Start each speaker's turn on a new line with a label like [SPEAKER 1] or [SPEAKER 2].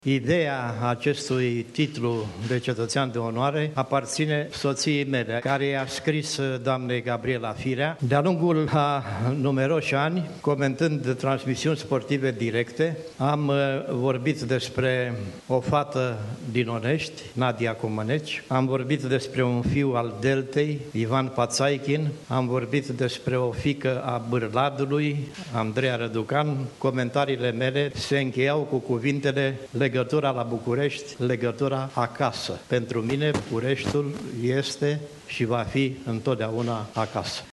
[SPEAKER 1] Ideea acestui titlu de cetățean de onoare aparține soției mele, care i-a scris doamnei Gabriela Firea. De-a lungul a numeroși ani, comentând transmisiuni sportive directe, am vorbit despre o fată din Onești, Nadia Comăneci, am vorbit despre un fiu al Deltei, Ivan Pațaichin, am vorbit despre o fiică a Bârladului, Andreea Răducan. Comentariile mele se încheiau cu cuvintele: legătura la București, legătura acasă. Pentru mine, Bucureștiul este și va fi întotdeauna acasă.